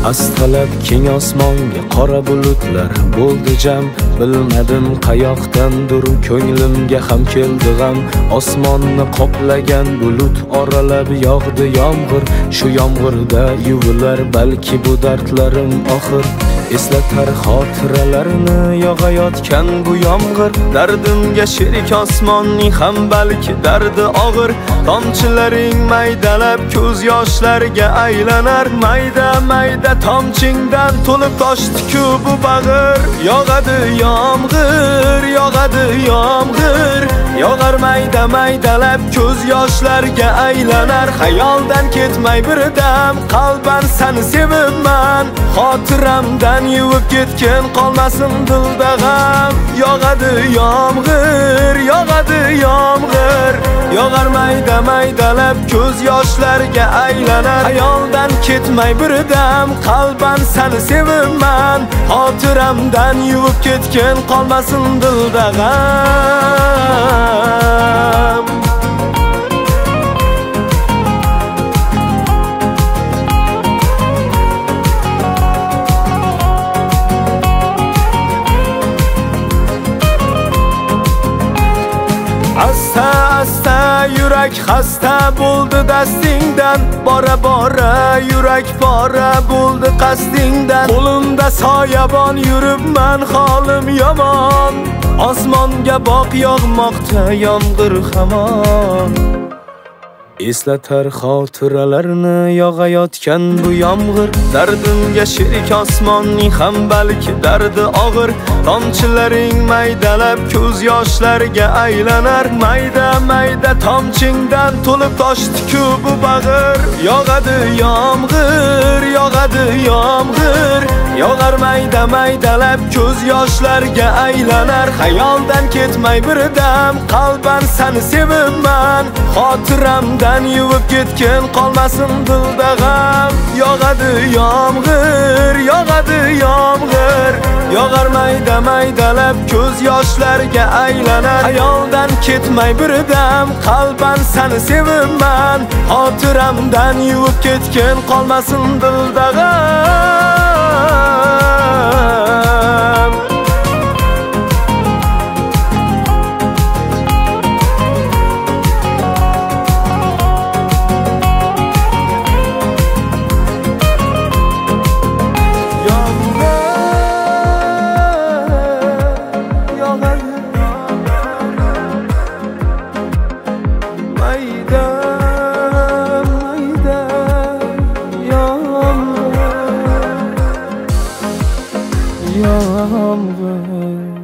Astalab keng osmonga qora bulutlar bo'ldi jam. Bilmadim qayoqdandir ko'nglimga ham keldi g'am. Osmonni qoplagan bulut oralab yog'di yomg'ir. Shu yomg'irda yuvilar balki bu dardlarim oxir. Eslatar xotiralarni yog'ayotgan bu yomg'ir. Dardimga sherik osmonning ham balki dardi og'ir. Tomchilaring maydalab ko'z yoshlarga aylanar. Mayda mayda tomchingdan to'lib toshdi-ku bu bag'ir. Yog'adi yomg'ir, yog'adi yomg'ir. Yog'ar mayda maydalab ko'z yoshlarga aylanar. Xayoldan ketmay bir dam, qalban seni sevibman. Xotiramdan yuvib ketgan qolmasin dilda g'am. Yog'adi yomg'ir, yog'adi yomg'ir. Yog'ar mayda maydalab ko'z yoshlarga aylanar. Xayoldan ketmay bir dam, qalban seni sevibman. Xotiramdan yuvib ketgan qolmasin dilda g'am. Asta asta yurak xasta bo'ldi dastingdan. Bora bora yurak pora bo'ldi qasdingdan. Qo'limda soyabon yuribman, holim yomon. Osmonga boq yog'moqda yomg'ir hamon. Eslatar xotiralarni yog'ayotgan bu yomg'ir. Dardimga sherik osmonning ham balki dardi og'ir. Tomchilaring maydalab ko'z yoshlarga aylanar. Mayda mayda tomchingdan to'lib toshdi-ku bu bag'ir. Yog'adi yomg'ir, yog'adi yomg'ir. Yog'ar mayda maydalab ko'z yoshlarga aylanar. Xayoldan ketmay bir dam, qalban seni sevibman. Xotiramdan yuvib ketgan qolmasin dilda g'am. Yog'adi yomg'ir, yog'adi yomg'ir. Yog'ar mayda maydalab ko'z yoshlarga aylanar. Xayoldan ketmay bir dam, qalban seni sevibman. Xotiramdan yuvib ketgan qolmasin dilda g'am. Mayda mayda yomg'ir, yomg'ir.